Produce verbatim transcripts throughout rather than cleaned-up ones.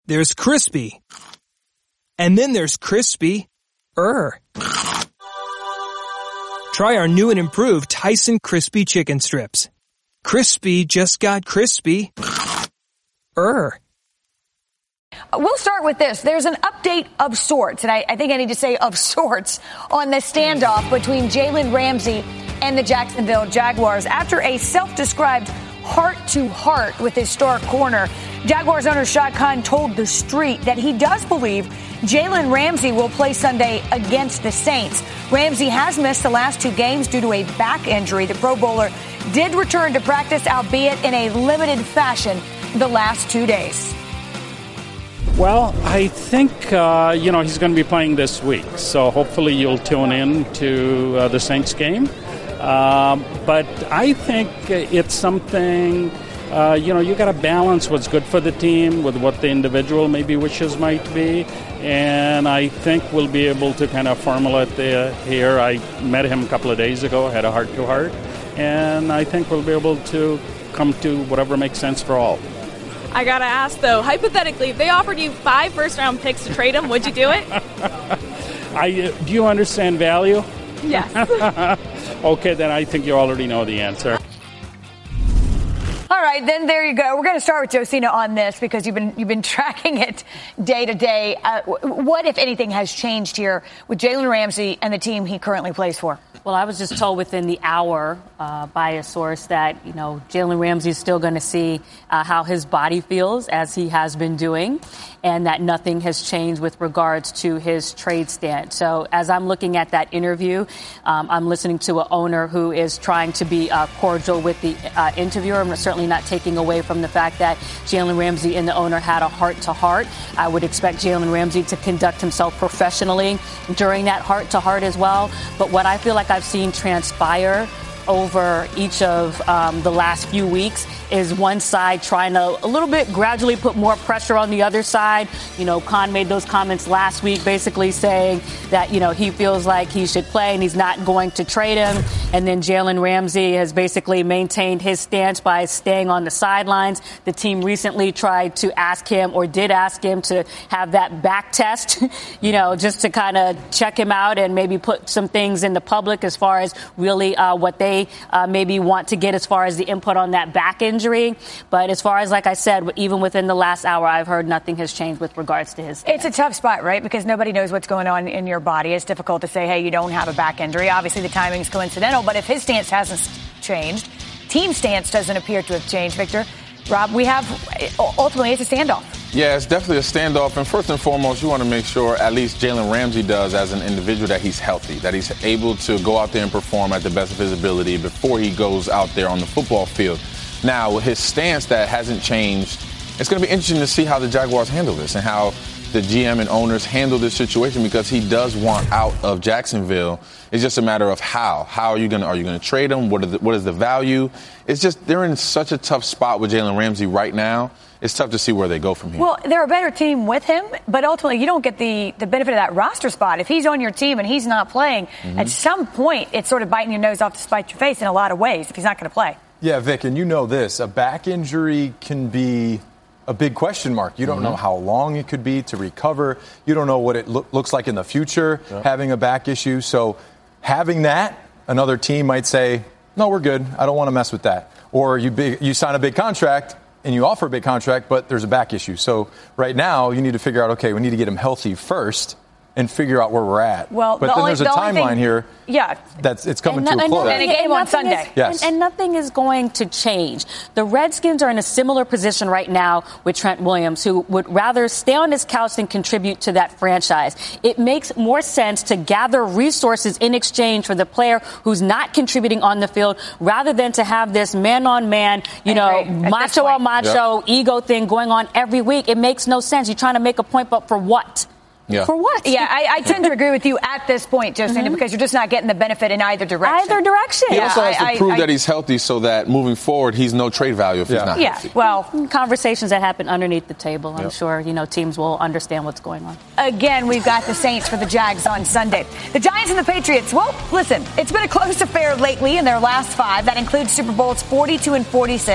There's crispy. And then there's crispy-er. Try our new and improved Tyson Crispy Chicken Strips. Crispy just got crispy-er. We'll start with this. There's an update of sorts, and I, I think I need to say of sorts, on the standoff between Jalen Ramsey and the Jacksonville Jaguars. After a self-described heart-to-heart with his star corner, Jaguars owner Shad Khan told The Street that he does believe Jalen Ramsey will play Sunday against the Saints. Ramsey has missed the last two games due to a back injury. The Pro Bowler did return to practice, albeit in a limited fashion, the last two days. Well, I think, uh, you know, he's going to be playing this week, so hopefully you'll tune in to uh, the Saints game. Um, but I think it's something, uh, you know, you got to balance what's good for the team with what the individual maybe wishes might be. And I think we'll be able to kind of formulate the, here. I met him a couple of days ago, had a heart-to-heart, and I think we'll be able to come to whatever makes sense for all. I got to ask, though, hypothetically, if they offered you five first-round picks to trade him, would you do it? I, uh, do you understand value? Yes. Okay, then I think you already know the answer. All right, then there you go. We're going to start with Josina on this because you've been you've been tracking it day to day. Uh, what, if anything, has changed here with Jalen Ramsey and the team he currently plays for? Well, I was just told within the hour uh, by a source that, you know, Jalen Ramsey is still going to see uh, how his body feels as he has been doing, and that nothing has changed with regards to his trade stance. So as I'm looking at that interview, um, I'm listening to an owner who is trying to be uh, cordial with the uh, interviewer. I'm certainly not taking away from the fact that Jalen Ramsey and the owner had a heart-to-heart. I would expect Jalen Ramsey to conduct himself professionally during that heart-to-heart as well. But what I feel like I've seen transpire over each of um, the last few weeks is one side trying to a little bit gradually put more pressure on the other side. You know, Khan made those comments last week basically saying that, you know, he feels like he should play and he's not going to trade him. And then Jalen Ramsey has basically maintained his stance by staying on the sidelines. The team recently tried to ask him or did ask him to have that back test, you know, just to kind of check him out and maybe put some things in the public as far as really uh, what they Uh, maybe want to get as far as the input on that back injury. But as far as, like I said, even within the last hour, I've heard nothing has changed with regards to his stance. It's a tough spot, right? Because nobody knows what's going on in your body. It's difficult to say, hey, you don't have a back injury. Obviously, the timing's coincidental. But if his stance hasn't changed, team stance doesn't appear to have changed, Victor. Rob, we have ultimately it's a standoff. Yeah, it's definitely a standoff. And first and foremost, you want to make sure at least Jalen Ramsey does as an individual that he's healthy, that he's able to go out there and perform at the best of his ability before he goes out there on the football field. Now, with his stance that hasn't changed, it's going to be interesting to see how the Jaguars handle this and how the G M and owners handle this situation, because he does want out of Jacksonville. It's just a matter of how. How are you going to, are you going to trade him? What, are the, what is the value? It's just, they're in such a tough spot with Jalen Ramsey right now. It's tough to see where they go from here. Well, they're a better team with him, but ultimately you don't get the, the benefit of that roster spot. If he's on your team and he's not playing, mm-hmm. at some point it's sort of biting your nose off to spite your face in a lot of ways if he's not going to play. Yeah, Vic, and you know this. A back injury can be a big question mark. You don't mm-hmm. know how long it could be to recover. You don't know what it lo- looks like in the future, yeah. having a back issue. So having that, another team might say, no, we're good. I don't want to mess with that. Or you big, you sign a big contract and you offer a big contract, but there's a back issue. So right now you need to figure out, okay, we need to get him healthy first and figure out where we're at. Well, but the then only, there's a the timeline thing, here. Yeah, that's it's coming and to no, a close. And a game on Sunday. Is, yes. and, and nothing is going to change. The Redskins are in a similar position right now with Trent Williams, who would rather stay on his couch than contribute to that franchise. It makes more sense to gather resources in exchange for the player who's not contributing on the field, rather than to have this man-on-man, you know, macho on macho, yep. ego thing going on every week. It makes no sense. You're trying to make a point, but for what? Yeah. For what? Yeah, I, I tend to agree with you at this point, Josina, mm-hmm. because you're just not getting the benefit in either direction. Either direction. He yeah, also has I, to prove I, that he's healthy so that moving forward, he's no trade value if yeah. he's not yeah, healthy. Well, conversations that happen underneath the table. I'm yep. sure, you know, teams will understand what's going on. Again, we've got the Saints for the Jags on Sunday. The Giants and the Patriots, well, listen, it's been a close affair lately in their last five. That includes Super Bowls forty-two and forty-six.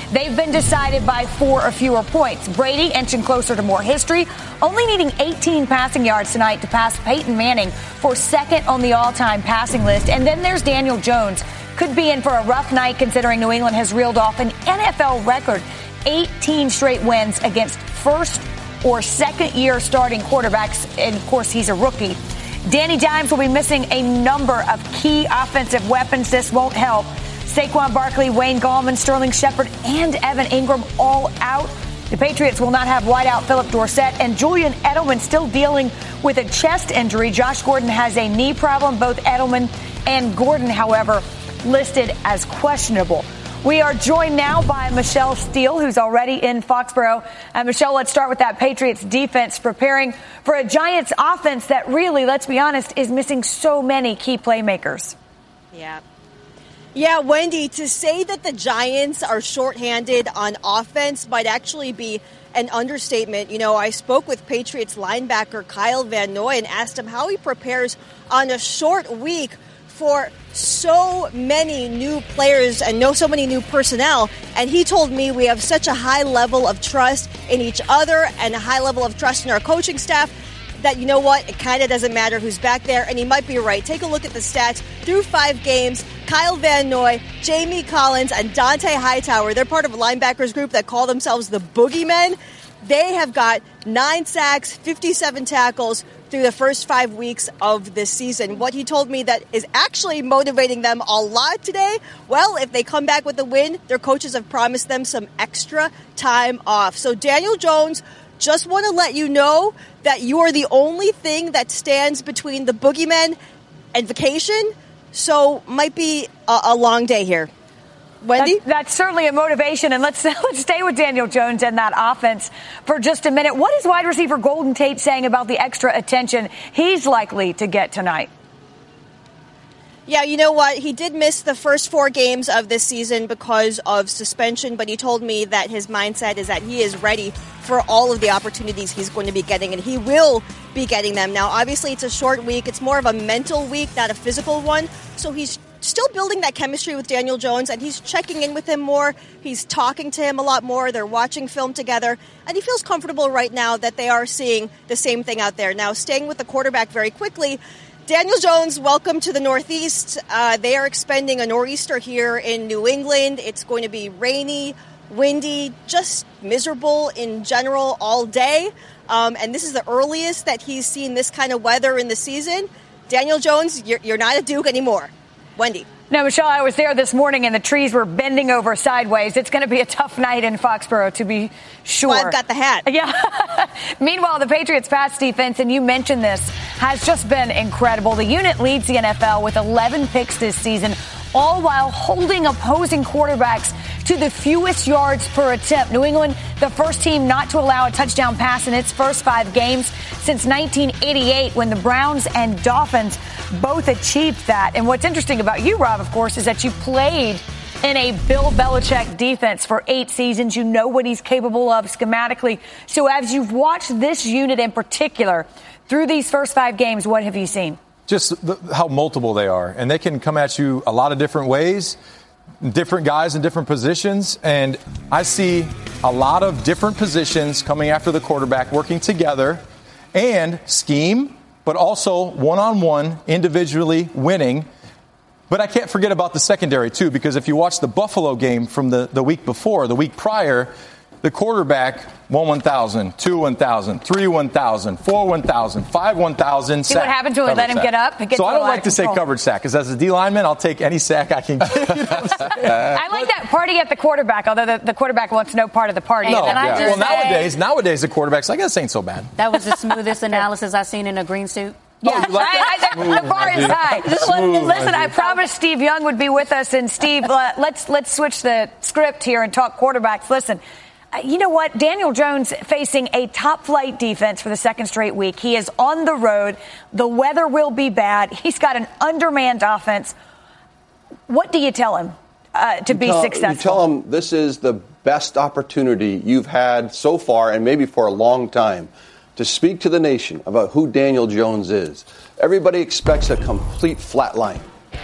they've been decided by four or fewer points. Brady inching closer to more history, only needing eighteen passing yards tonight to pass Peyton Manning for second on the all-time passing list. And then there's Daniel Jones. Could be in for a rough night considering New England has reeled off an N F L record eighteen straight wins against first or second year starting quarterbacks. And of course, he's a rookie. Danny Dimes will be missing a number of key offensive weapons. This won't help. Saquon Barkley, Wayne Gallman, Sterling Shepard, and Evan Ingram all out. The Patriots will not have wideout Philip Dorsett, and Julian Edelman still dealing with a chest injury. Josh Gordon has a knee problem. Both Edelman and Gordon, however, listed as questionable. We are joined now by Michelle Steele, who's already in Foxborough. And Michelle, let's start with that Patriots defense preparing for a Giants offense that really, let's be honest, is missing so many key playmakers. Yeah. Yeah, Wendy, to say that the Giants are shorthanded on offense might actually be an understatement. You know, I spoke with Patriots linebacker Kyle Van Noy and asked him how he prepares on a short week for so many new players and know so many new personnel. And he told me we have such a high level of trust in each other and a high level of trust in our coaching staff that, you know what, it kind of doesn't matter who's back there. And he might be right. Take a look at the stats. Through five games, Kyle Van Noy, Jamie Collins, and Dante Hightower, they're part of a linebackers group that call themselves the Boogeymen. They have got nine sacks, fifty-seven tackles through the first five weeks of this season. What he told me that is actually motivating them a lot today, well, if they come back with a win, their coaches have promised them some extra time off. So Daniel Jones, just want to let you know that you are the only thing that stands between the Boogeymen and vacation. So might be a, a long day here. Wendy? That, that's certainly a motivation. And let's let's stay with Daniel Jones and that offense for just a minute. What is wide receiver Golden Tate saying about the extra attention he's likely to get tonight? Yeah, you know what? He did miss the first four games of this season because of suspension, but he told me that his mindset is that he is ready for all of the opportunities he's going to be getting, and he will be getting them. Now, obviously, it's a short week. It's more of a mental week, not a physical one. So he's still building that chemistry with Daniel Jones, and he's checking in with him more. He's talking to him a lot more. They're watching film together, and he feels comfortable right now that they are seeing the same thing out there. Now, staying with the quarterback very quickly, Daniel Jones, welcome to the Northeast. Uh, they are expending a nor'easter here in New England. It's going to be rainy, windy, just miserable in general all day. Um, and this is the earliest that he's seen this kind of weather in the season. Daniel Jones, you're, you're not a Duke anymore. Wendy. Now, Michelle, I was there this morning and the trees were bending over sideways. It's going to be a tough night in Foxborough, to be sure. Well, I've got the hat. Yeah. Meanwhile, the Patriots' pass defense, and you mentioned this, has just been incredible. The unit leads the N F L with eleven picks this season, all while holding opposing quarterbacks to the fewest yards per attempt. New England, the first team not to allow a touchdown pass in its first five games since nineteen eighty-eight, when the Browns and Dolphins both achieved that. And what's interesting about you, Rob, of course, is that you played in a Bill Belichick defense for eight seasons. You know what he's capable of schematically. So as you've watched this unit in particular through these first five games, what have you seen? Just the, how multiple they are. And they can come at you a lot of different ways, different guys in different positions. And I see a lot of different positions coming after the quarterback, working together, and scheme, but also one-on-one, individually winning. But I can't forget about the secondary, too, because if you watch the Buffalo game from the, the week before, the week prior, the quarterback, one one thousand, two one thousand, three one thousand, four one thousand, five one thousand. See what happened to him? Let him sack. get up. Get so to I don't like to say coverage sack, because as a D lineman, I'll take any sack I can get. You know I like that party at the quarterback, although the, the quarterback wants no part of the party. No, and I yeah. just well, say, nowadays, nowadays the quarterback's like, this ain't so bad. That was the smoothest analysis I've seen in a green suit. Yeah, oh, like I, I, the bar is high. Smooth, Listen, I promised Steve Young would be with us, and Steve, uh, let's let's switch the script here and talk quarterbacks. Listen, uh, you know what? Daniel Jones facing a top-flight defense for the second straight week. He is on the road. The weather will be bad. He's got an undermanned offense. What do you tell him uh, to you be tell, successful? You tell him this is the best opportunity you've had so far, and maybe for a long time, to speak to the nation about who Daniel Jones is. Everybody expects a complete flat line.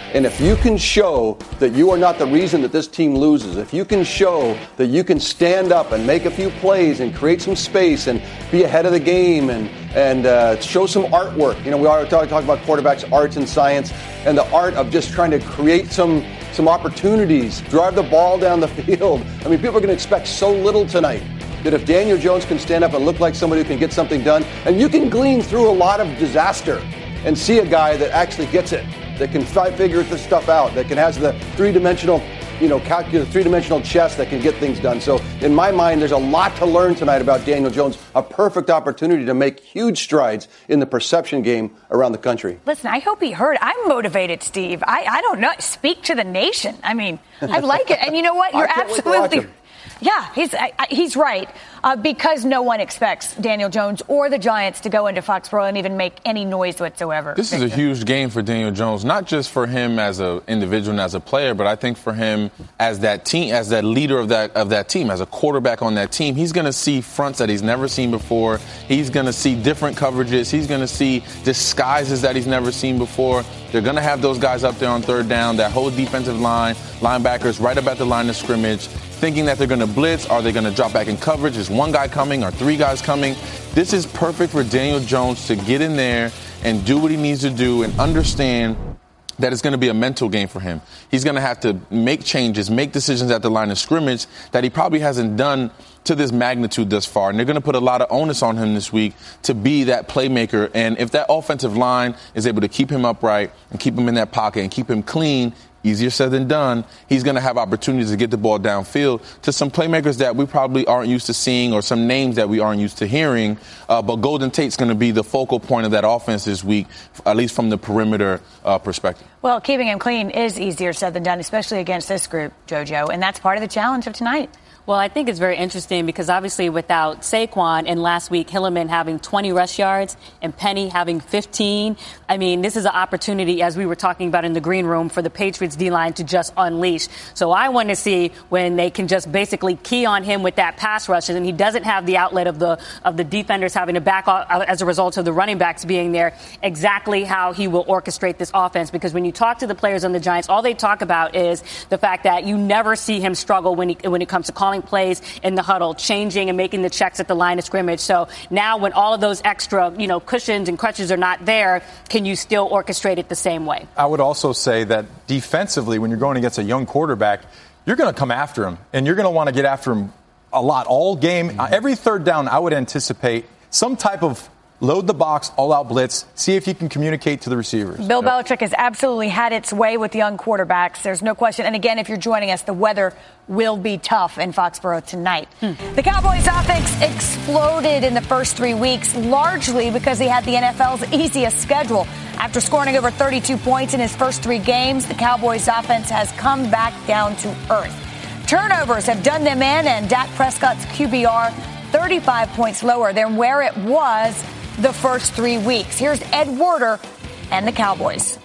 And if you can show that you are not the reason that this team loses, if you can show that you can stand up and make a few plays and create some space and be ahead of the game and and uh, show some artwork. You know, we already talk, talk about quarterbacks, arts and science, and the art of just trying to create some some opportunities, drive the ball down the field. I mean, people are going to expect so little tonight. That if Daniel Jones can stand up and look like somebody who can get something done, and you can glean through a lot of disaster and see a guy that actually gets it, that can fi- figure this stuff out, that can has the three-dimensional, you know, calculate three-dimensional chess that can get things done. So in my mind, there's a lot to learn tonight about Daniel Jones, a perfect opportunity to make huge strides in the perception game around the country. Listen, I hope he heard. I'm motivated, Steve. I, I don't know. Speak to the nation. I mean, I like it. And you know what? You're absolutely... Yeah, he's I, I, he's right, uh, because no one expects Daniel Jones or the Giants to go into Foxborough and even make any noise whatsoever. This Victor. is a huge game for Daniel Jones, not just for him as an individual and as a player, but I think for him as that team, as that leader of that of that team, as a quarterback on that team. He's going to see fronts that he's never seen before. He's going to see different coverages. He's going to see disguises that he's never seen before. They're going to have those guys up there on third down, that whole defensive line, linebackers right up at the line of scrimmage, thinking that they're going to blitz. Are they going to drop back in coverage? Is one guy coming or three guys coming? This is perfect for Daniel Jones to get in there and do what he needs to do and understand that it's going to be a mental game for him. He's going to have to make changes, make decisions at the line of scrimmage that he probably hasn't done to this magnitude thus far. And they're going to put a lot of onus on him this week to be that playmaker. And if that offensive line is able to keep him upright and keep him in that pocket and keep him clean, easier said than done, he's going to have opportunities to get the ball downfield to some playmakers that we probably aren't used to seeing or some names that we aren't used to hearing. Uh, but Golden Tate's going to be the focal point of that offense this week, at least from the perimeter uh, perspective. Well, keeping him clean is easier said than done, especially against this group, JoJo, and that's part of the challenge of tonight. Well, I think it's very interesting because obviously without Saquon and last week Hilliman having twenty rush yards and Penny having fifteen, I mean, this is an opportunity, as we were talking about in the green room, for the Patriots D-line to just unleash. So I want to see when they can just basically key on him with that pass rush, and he doesn't have the outlet of the of the defenders having to back off as a result of the running backs being there, exactly how he will orchestrate this offense. Because when you talk to the players on the Giants, all they talk about is the fact that you never see him struggle when he, when it comes to calling plays in the huddle, changing and making the checks at the line of scrimmage. So now when all of those extra, you know, cushions and crutches are not there, can you still orchestrate it the same way? I would also say that defensively, when you're going against a young quarterback, you're going to come after him, and you're going to want to get after him a lot all game. Mm-hmm. Uh, every third down, I would anticipate some type of load the box, all-out blitz, see if you can communicate to the receivers. Bill yep. Belichick has absolutely had its way with young quarterbacks. There's no question. And again, if you're joining us, the weather will be tough in Foxborough tonight. Hmm. The Cowboys' offense exploded in the first three weeks, largely because he had the N F L's easiest schedule. After scoring over thirty-two points in his first three games, the Cowboys' offense has come back down to earth. Turnovers have done them in, and Dak Prescott's Q B R thirty-five points lower than where it was the first three weeks. Here's Ed Werder and the Cowboys.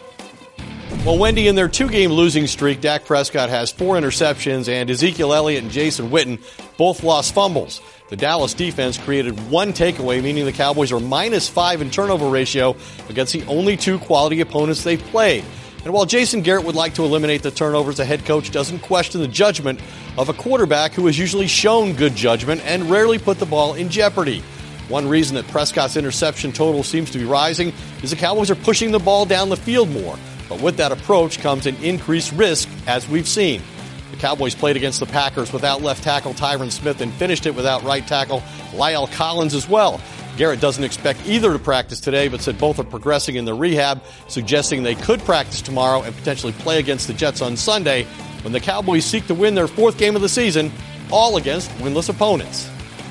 Well, Wendy, in their two-game losing streak, Dak Prescott has four interceptions, and Ezekiel Elliott and Jason Witten both lost fumbles. The Dallas defense created one takeaway, meaning the Cowboys are minus five in turnover ratio against the only two quality opponents they've played. And while Jason Garrett would like to eliminate the turnovers, the head coach doesn't question the judgment of a quarterback who has usually shown good judgment and rarely put the ball in jeopardy. One reason that Prescott's interception total seems to be rising is the Cowboys are pushing the ball down the field more. But with that approach comes an increased risk, as we've seen. The Cowboys played against the Packers without left tackle Tyron Smith and finished it without right tackle La'el Collins as well. Garrett doesn't expect either to practice today, but said both are progressing in the rehab, suggesting they could practice tomorrow and potentially play against the Jets on Sunday when the Cowboys seek to win their fourth game of the season, all against winless opponents.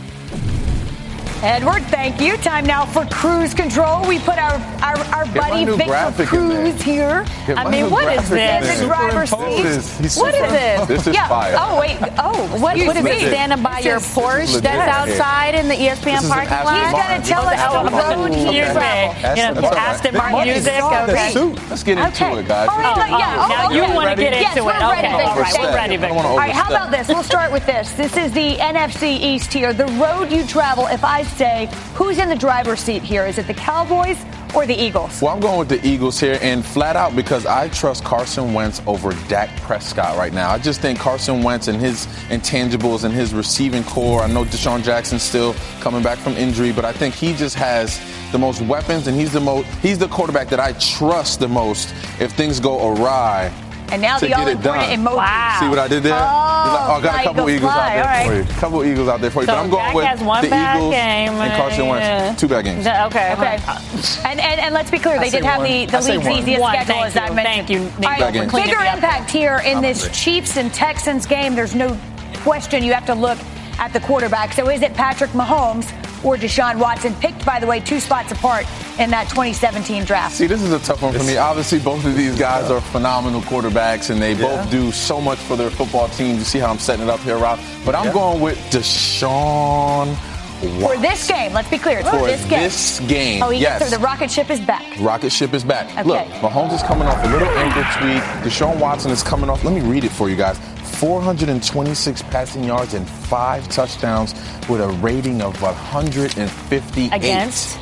Edward, thank you. Time now for Cruise Control. We put our our, our buddy Victor Cruz here. Get I mean, what is this? In the driver's seat. What is this? This is yeah. fire. Oh, wait. Oh, what, what is me. it? Standing by this your Porsche that's outside in the E S P N parking lot? He's going to tell us the road he traveled. Aston Martin music. Okay. Let's get into okay. it, guys. All right, oh, yeah. Now oh, you okay. want to get yes, into we're it. Ready, okay. All right, we're ready, Victor. All right, how about this? We'll start with this. This is the N F C East here. The road you travel. If I say, who's in the driver's seat here? Is it the Cowboys or the Eagles? Well, I'm going with the Eagles here, and flat out because I trust Carson Wentz over Dak Prescott right now. I just think Carson Wentz and his intangibles and his receiving core, I know Deshaun Jackson's still coming back from injury, but I think he just has the most weapons, and he's the most he's the quarterback that I trust the most if things go awry. And now to the get it done. emoji. Wow. See what I did there? Oh, like, oh I got a couple Eagles Eagles fly. out there All for right. you. A couple Eagles out there for you. So but I'm going Dak with has one the bad Eagles game, and Carson Wentz. yeah. Two bad games. Okay. Okay. And, and and let's be clear, I they did say have one. the, the I say league's one. easiest One, schedule, thank as I you. mentioned. Thank you, Nick, All for right, cleaning bigger it up. impact here in I'm this hungry. Chiefs and Texans game. There's no question you have to look at the quarterback. So is it Patrick Mahomes or Deshaun Watson? Picked, by the way, two spots apart in that twenty seventeen draft. See, this is a tough one for me. Obviously, both of these guys are phenomenal quarterbacks, and they Yeah. both do so much for their football team. You see how I'm setting it up here, Rob? But I'm Yeah. going with Deshaun Watson. For this game, let's be clear, it's for, For this game. this game, Oh, he yes. gets the rocket ship is back. Rocket ship is back. Okay. Look, Mahomes is coming off a little ankle tweak. Deshaun Watson is coming off. Let me read it for you guys. four hundred twenty-six passing yards and five touchdowns with a rating of one hundred fifty-eight. Against?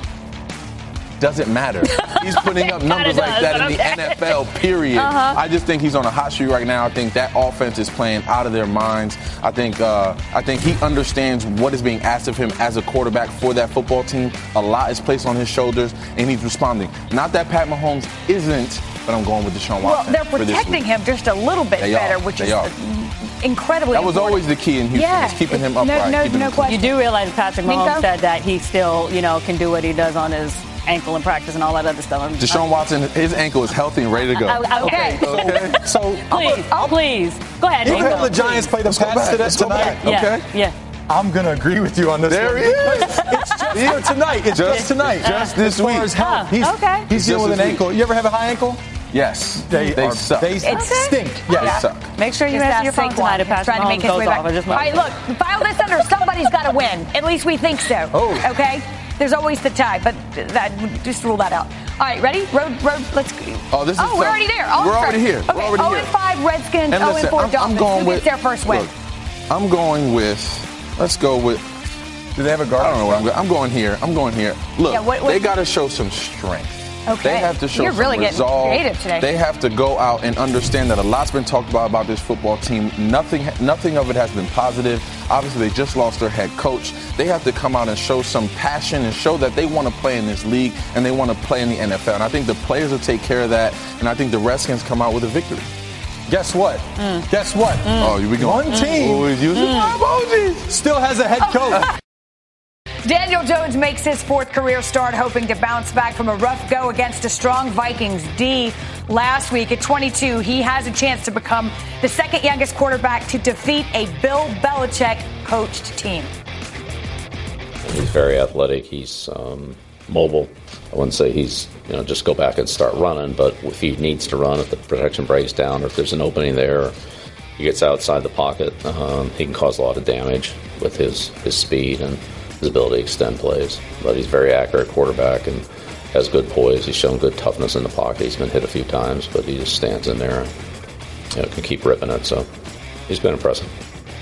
Doesn't matter. He's putting up numbers Kinda like does, that in but the okay. N F L, period. Uh-huh. I just think he's on a hot streak right now. I think that offense is playing out of their minds. I think uh, I think he understands what is being asked of him as a quarterback for that football team. A lot is placed on his shoulders, and he's responding. Not that Pat Mahomes isn't, but I'm going with Deshaun Well, Watson. they're for this protecting week. him just a little bit They are. better, which They is are. incredibly That was important. always the key in Houston, Yeah. is keeping him No- upright. no- keeping no him question. You do realize Patrick Mahomes Minko? said that he still, you know, can do what he does on his ankle in practice and all that other stuff. I'm- Deshaun Watson, his ankle is healthy and ready to go. I- I- Okay. Okay. So Please, please, go ahead. even Minko, though the Giants please. play the Let's go Pats back. today- Let's go tonight, back. Yeah, Okay. yeah. I'm going to agree with you on this There one. he is. It's just for tonight. It's just, Just- tonight. just this as far week. As health. Ah, he's, okay. He's dealing Just with this an ankle. week. You ever have a high ankle? Yes. They, they are, suck. They It's- stink. Yes. They suck. Make sure you Just answer ask your phone Saquon. tonight if He's Patrick trying to make Mahomes his goes way off. back. I just All right, look, file this under somebody's got to win. At least we think so. Oh. Okay? There's always the tie, but that just rule that out. All right, ready? Road, road, let's go. Oh, this is Oh, we're tough. already there. Oh, We're sorry. already here. We're Okay, already oh here. and five Redskins, And oh listen, and four I'm, Dolphins. I'm going Who with gets their first win? Look, I'm going with. Let's go with. Do they have a guard? I don't know what I'm going. I'm going here. I'm going here. Look, Yeah, what- what- they got to show some strength. Okay. They have to show You're some really getting resolve. creative today. They have to go out and understand that a lot's been talked about about this football team. Nothing, nothing of it has been positive. Obviously, they just lost their head coach. They have to come out and show some passion and show that they want to play in this league and they want to play in the N F L. And I think the players will take care of that. And I think the Redskins come out with a victory. Guess what? Guess what? Oh, we going. One team Oh, he's using my emojis. still has a head coach. Daniel Jones makes his fourth career start, hoping to bounce back from a rough go against a strong Vikings D last week. At twenty-two, he has a chance to become the second youngest quarterback to defeat a Bill Belichick coached team. He's very athletic. He's um, mobile. I wouldn't say he's, you know, just go back and start running, but if he needs to run, if the protection breaks down, or if there's an opening there, or he gets outside the pocket, um, he can cause a lot of damage with his, his speed and his ability to extend plays. But he's a very accurate quarterback and has good poise. He's shown good toughness in the pocket. He's been hit a few times, but he just stands in there and, you know, can keep ripping it. So he's been impressive.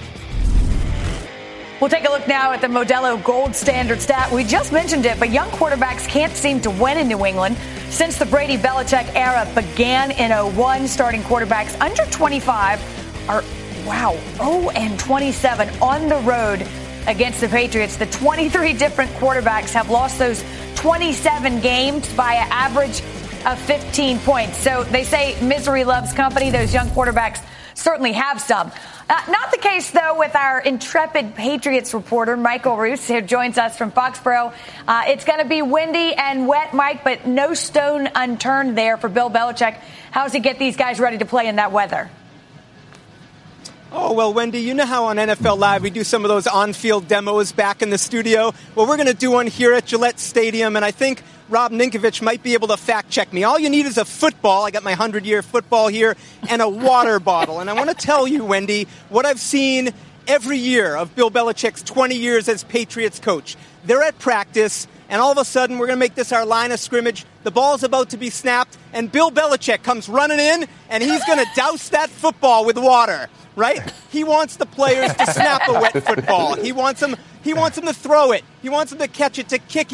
We'll take a look now at the Modelo gold standard stat. We just mentioned it, but young quarterbacks can't seem to win in New England. Since the Brady Belichick era began in oh one, starting quarterbacks under twenty-five are, wow, oh and twenty-seven on the road against the Patriots. The twenty-three different quarterbacks have lost those twenty-seven games by an average of fifteen points. So they say misery loves company. Those young quarterbacks certainly have some. Uh, not the case, though, with our intrepid Patriots reporter, Michael Roos, who joins us from Foxborough. Uh, it's going to be windy and wet, Mike, but no stone unturned there for Bill Belichick. How does he get these guys ready to play in that weather? Oh, well, Wendy, you know how on N F L Live we do some of those on-field demos back in the studio? Well, we're going to do one here at Gillette Stadium, and I think Rob Ninkovich might be able to fact-check me. All you need is a football. I got my hundred-year football here, and a water bottle. And I want to tell you, Wendy, what I've seen every year of Bill Belichick's twenty years as Patriots coach. They're at practice, and all of a sudden we're going to make this our line of scrimmage. The ball's about to be snapped, and Bill Belichick comes running in, and he's going to douse that football with water. Right? He wants the players to snap a wet football. He wants them, he wants them to throw it. He wants them to catch it, to kick it.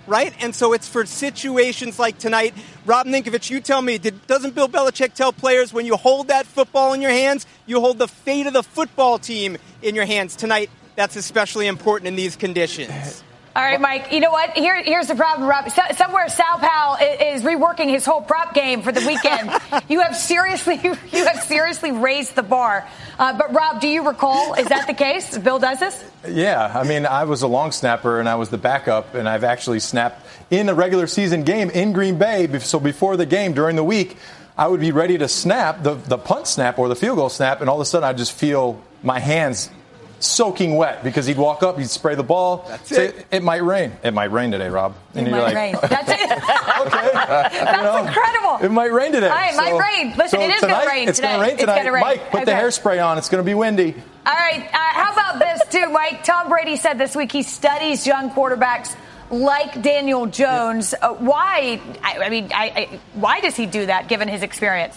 right? And so it's for situations like tonight. Rob Ninkovich, you tell me, did, doesn't Bill Belichick tell players when you hold that football in your hands, you hold the fate of the football team in your hands? Tonight, that's especially important in these conditions. All right, Mike, you know what? Here, here's the problem, Rob. So, somewhere Sal Powell is, is reworking his whole prop game for the weekend. you have seriously you have seriously raised the bar. Uh, but, Rob, do you recall, is that the case? Bill does this? Yeah. I mean, I was a long snapper, and I was the backup, and I've actually snapped in a regular season game in Green Bay. So before the game, during the week, I would be ready to snap, the, the punt snap or the field goal snap, and all of a sudden I just feel my hands soaking wet because he'd walk up, he'd spray the ball. That's say, it. It might rain. It might rain today, Rob. And it might like, rain. That's it. Okay. That's you know, incredible. It might rain today. All right, it might so, rain. Listen, so it is going to rain it's today. It's going to rain tonight. It's rain. Mike, put okay. the hairspray on. It's going to be windy. All right. Uh, how about this, too, Mike? Tom Brady said this week he studies young quarterbacks like Daniel Jones. Uh, why? I, I mean, I, I, why does he do that, given his experience?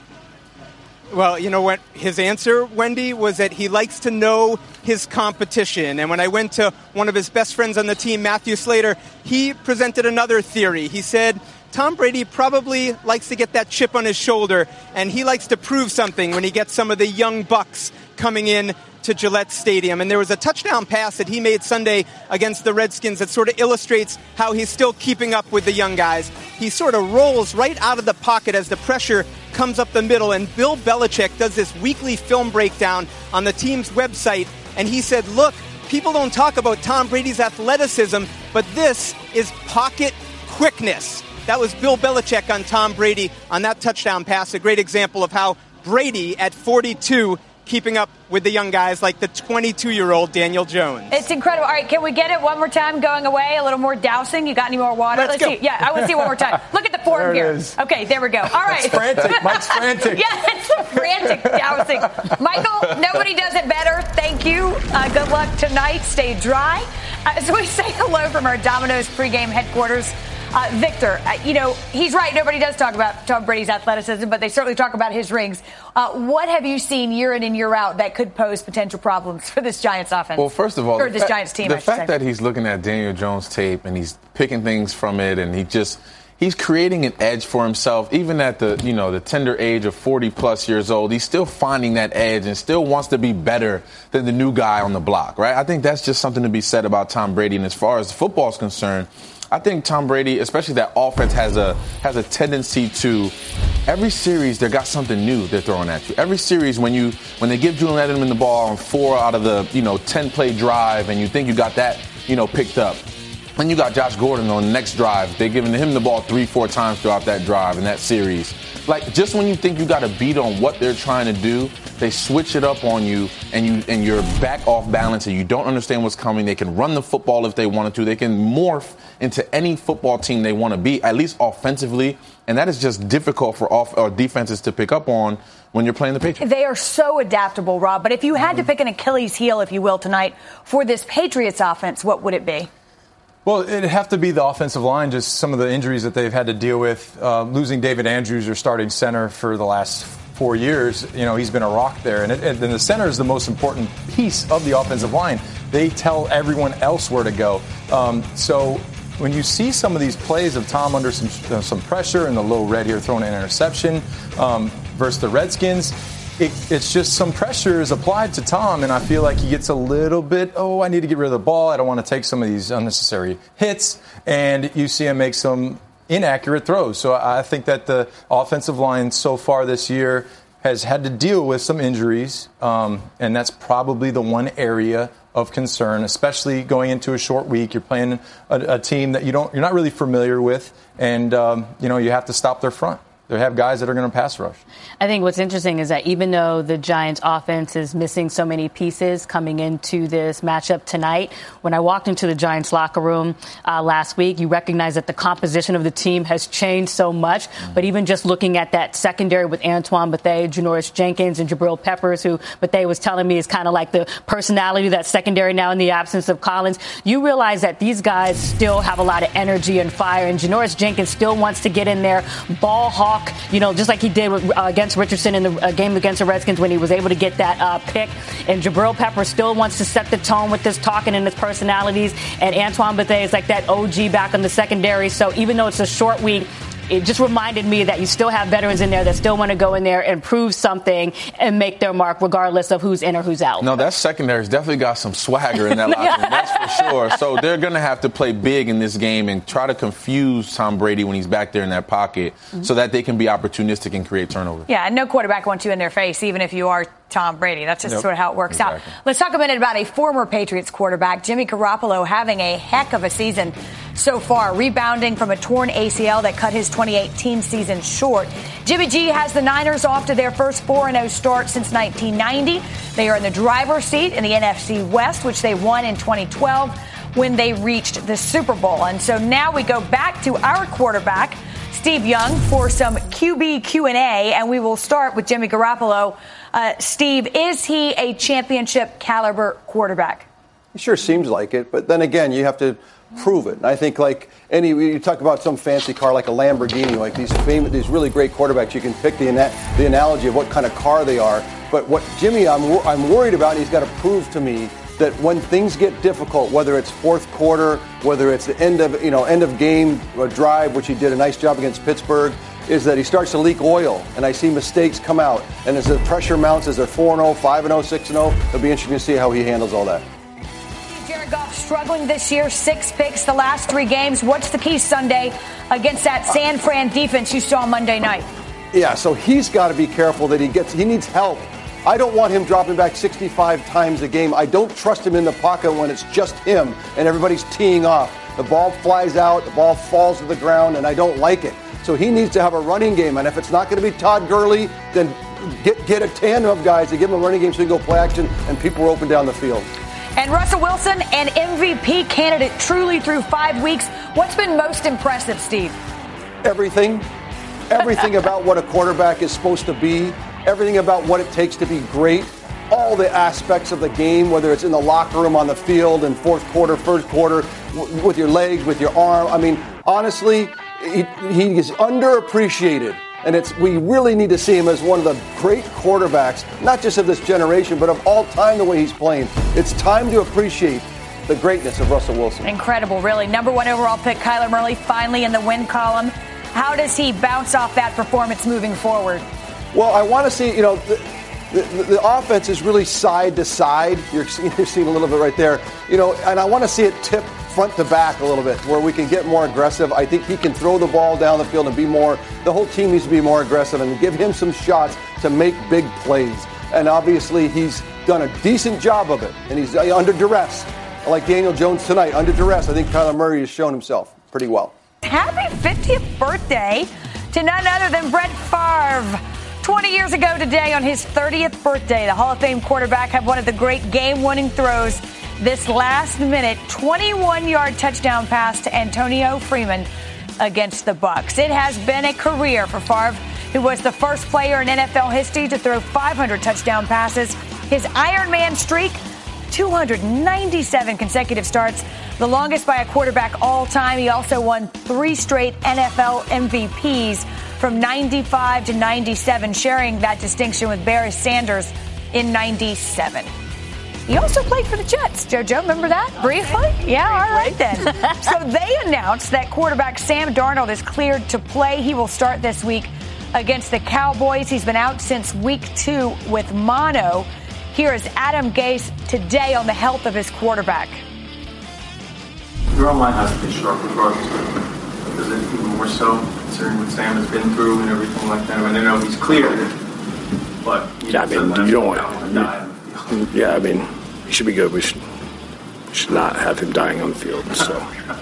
Well, you know what? His answer, Wendy, was that he likes to know his competition. And when I went to one of his best friends on the team, Matthew Slater, he presented another theory. He said Tom Brady probably likes to get that chip on his shoulder, and he likes to prove something when he gets some of the young bucks coming in to Gillette Stadium. And there was a touchdown pass that he made Sunday against the Redskins that sort of illustrates how he's still keeping up with the young guys. He sort of rolls right out of the pocket as the pressure comes up the middle, and Bill Belichick does this weekly film breakdown on the team's website, and he said, look, people don't talk about Tom Brady's athleticism, but this is pocket quickness. That was Bill Belichick on Tom Brady on that touchdown pass, a great example of how Brady at forty-two keeping up with the young guys like the twenty-two-year-old Daniel Jones. It's incredible. All right, can we get it one more time going away? A little more dousing? You got any more water? Let's, Let's go. see. Yeah, I want to see one more time. Look at the form there here. It is. Okay, there we go. All right. It's frantic. Mike's frantic. Yeah, it's frantic dousing. Michael, nobody does it better. Thank you. Uh, good luck tonight. Stay dry. Uh, so we say hello from our Domino's pregame headquarters. Uh, Victor, uh, you know, he's right. Nobody does talk about Tom Brady's athleticism, but they certainly talk about his rings. Uh, what have you seen year in and year out that could pose potential problems for this Giants offense? Well, first of all, or this fa- Giants team, the I should fact say. that he's looking at Daniel Jones tape and he's picking things from it, and he just he's creating an edge for himself, even at the you know the tender age of forty plus years old. He's still finding that edge and still wants to be better than the new guy on the block, right? I think that's just something to be said about Tom Brady. And as far as football is concerned, I think Tom Brady, especially that offense, has a has a tendency to every series they got something new they're throwing at you. Every series when you when they give Julian Edelman the ball on four out of the you know ten play drive, and you think you got that you know picked up, and you got Josh Gordon on the next drive, they're giving him the ball three four times throughout that drive in that series. Like just when you think you got a beat on what they're trying to do, they switch it up on you, and you and you're back off balance, and you don't understand what's coming. They can run the football if they wanted to. They can morph into any football team they want to be, at least offensively, and that is just difficult for off or defenses to pick up on when you're playing the Patriots. They are so adaptable, Rob. But if you had to pick an Achilles heel, if you will, tonight for this Patriots offense, what would it be? Well, it'd have to be the offensive line, just some of the injuries that they've had to deal with. Uh, losing David Andrews, your starting center for the last four years, you know, he's been a rock there. And, it, and the center is the most important piece of the offensive line. They tell everyone else where to go. Um, so when you see some of these plays of Tom under some uh, some pressure and the low red here throwing an interception um, versus the Redskins, It, it's just some pressure is applied to Tom, and I feel like he gets a little bit, oh, I need to get rid of the ball. I don't want to take some of these unnecessary hits, and you see him make some inaccurate throws. So I think that the offensive line so far this year has had to deal with some injuries, um, and that's probably the one area of concern, especially going into a short week. You're playing a, a team that you don't, you're not really familiar with, and um, you know you have to stop their front. They have guys that are going to pass rush. I think what's interesting is that even though the Giants offense is missing so many pieces coming into this matchup tonight, when I walked into the Giants locker room uh, last week, you recognize that the composition of the team has changed so much. Mm-hmm. But even just looking at that secondary with Antoine Bethea, Janoris Jenkins, and Jabril Peppers, who Bethea was telling me is kind of like the personality of that secondary now in the absence of Collins, you realize that these guys still have a lot of energy and fire. And Janoris Jenkins still wants to get in there, ball hawk walk, you know, just like he did with, uh, against Richardson in the uh, game against the Redskins when he was able to get that uh, pick. And Jabril Pepper still wants to set the tone with this talking and his personalities. And Antoine Bethea is like that O G back in the secondary. So even though it's a short week, it just reminded me that you still have veterans in there that still want to go in there and prove something and make their mark regardless of who's in or who's out. No, that secondary's definitely got some swagger in that locker room, that's for sure. So they're going to have to play big in this game and try to confuse Tom Brady when he's back there in that pocket mm-hmm. so that they can be opportunistic and create turnovers. Yeah, and no quarterback wants you in their face, even if you are Tom Brady. That's just yep. sort of how it works exactly. out. Let's talk a minute about a former Patriots quarterback, Jimmy Garoppolo, having a heck of a season so far, rebounding from a torn A C L that cut his twenty eighteen season short. Jimmy G has the Niners off to their first four and oh start since nineteen ninety. They are in the driver's seat in the N F C West, which they won in twenty twelve when they reached the Super Bowl. And so now we go back to our quarterback, Steve Young, for some Q B Q and A, and we will start with Jimmy Garoppolo. Uh, Steve, is he a championship caliber quarterback? It sure seems like it, but then again, you have to prove it. And I think, like any, you talk about some fancy car like a Lamborghini, like these famous, these really great quarterbacks, you can pick the the analogy of what kind of car they are. But what Jimmy, I'm I'm worried about, and he's got to prove to me that when things get difficult, whether it's fourth quarter, whether it's the end of you know end of game drive, which he did a nice job against Pittsburgh, is that he starts to leak oil, and I see mistakes come out. And as the pressure mounts, as they're four and oh, five and oh, six and oh, it'll be interesting to see how he handles all that. Jared Goff struggling this year, six picks the last three games. What's the key Sunday against that San Fran defense you saw Monday night? Yeah, so he's got to be careful that he gets, he needs help. I don't want him dropping back sixty-five times a game. I don't trust him in the pocket when it's just him and everybody's teeing off. The ball flies out, the ball falls to the ground, and I don't like it. So he needs to have a running game, and if it's not going to be Todd Gurley, then get get a tandem of guys to give him a running game so he can go play action and people are open down the field. And Russell Wilson, an M V P candidate truly through five weeks. What's been most impressive, Steve? Everything. Everything about what a quarterback is supposed to be. Everything about what it takes to be great. All the aspects of the game, whether it's in the locker room, on the field, in fourth quarter, first quarter, w- with your legs, with your arm. I mean, honestly, he, he is underappreciated. And it's we really need to see him as one of the great quarterbacks, not just of this generation, but of all time, the way he's playing. It's time to appreciate the greatness of Russell Wilson. Incredible, really. Number one overall pick, Kyler Murray, finally in the win column. How does he bounce off that performance moving forward? Well, I want to see, you know, the, the, the offense is really side to side. You're, you're seeing a little bit right there. You know, and I want to see it tip front to back a little bit where we can get more aggressive. I think he can throw the ball down the field and be more, the whole team needs to be more aggressive and give him some shots to make big plays. And obviously he's done a decent job of it, and he's under duress. Like Daniel Jones tonight, under duress, I think Kyler Murray has shown himself pretty well. Happy fiftieth birthday to none other than Brett Favre. twenty years ago today, on his thirtieth birthday, the Hall of Fame quarterback had one of the great game-winning throws. This last-minute twenty-one-yard touchdown pass to Antonio Freeman against the Bucs. It has been a career for Favre, who was the first player in N F L history to throw five hundred touchdown passes. His Iron Man streak, two hundred ninety-seven consecutive starts, the longest by a quarterback all time. He also won three straight N F L M V Ps from ninety-five to ninety-seven, sharing that distinction with Barry Sanders in ninety-seven. He also played for the Jets. JoJo, remember that? Briefly? Yeah, all right then. So they announced that quarterback Sam Darnold is cleared to play. He will start this week against the Cowboys. He's been out since week two with mono. Here is Adam Gase today on the health of his quarterback. Your own line has to be sharp regardless, but does it even more so considering what Sam has been through and everything like that? I mean, I know he's cleared, but you yeah, I mean, you don't want. Yeah, I mean, he should be good. We should, we should not have him dying on the field. So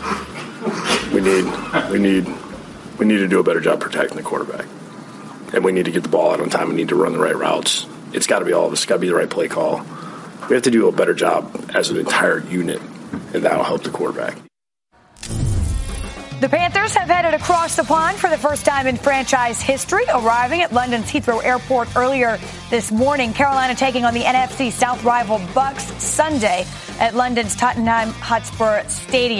we need, we need, we need to do a better job protecting the quarterback, and we need to get the ball out on time. We need to run the right routes. It's got to be all of us. It's got to be the right play call. We have to do a better job as an entire unit, and that will help the quarterback. The Panthers have headed across the pond for the first time in franchise history, arriving at London's Heathrow Airport earlier this morning. Carolina taking on the N F C South rival Bucs Sunday at London's Tottenham Hotspur Stadium.